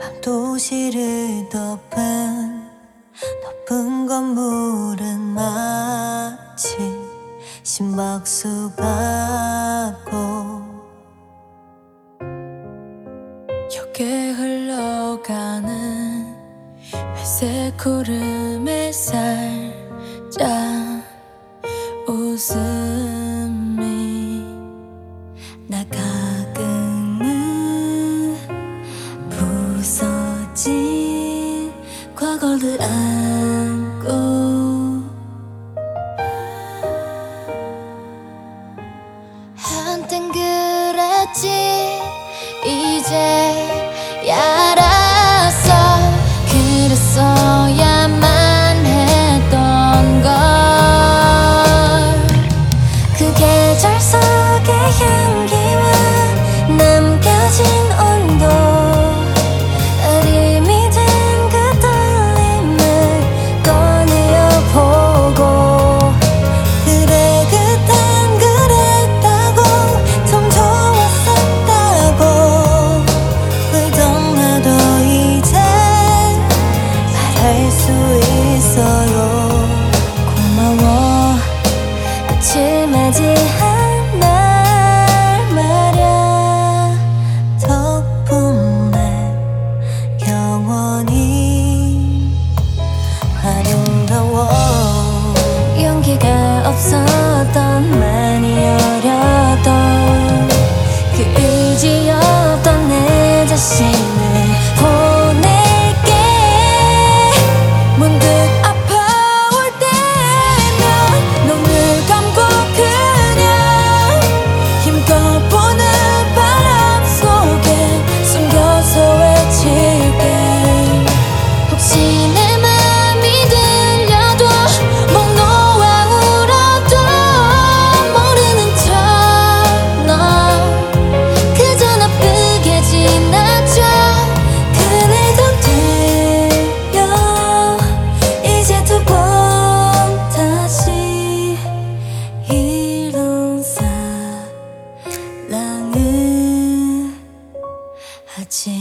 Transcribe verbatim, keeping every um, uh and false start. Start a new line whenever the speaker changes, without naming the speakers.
난 도시를 덮은 높은 건물은 마치 심박수 같고
역에 흘러가는 회색 구름에 살짝 웃음이
나 가끔은 부서진 과거를 안고
한땐 그랬지 이제 알았어 그랬어야만 했던 걸 그 계절 속의 향기와 남겨진 온도 어림이 된 그 떨림을 꺼내어보고
그래 그땐 그랬다고 참 좋았었다고 울던 나도 이제 말할 수 있어요.
고마워 거칠하지 않아 말야
덕분에 영원히 아름다워.
용기가 없었던 많이 어렸던 그 의지 없던 내 자신을 보낼게 문득 아파올 때면 눈을 감고 그냥 힘껏 부는 바람 속에 숨겨서 외칠게 혹시 내 맘이 들려도 목 놓아 울어도 모르는 척 너 그저 나쁘게 지나쳐
그래도 돼요. 이제 두 번 다시 이룬 사랑을 하지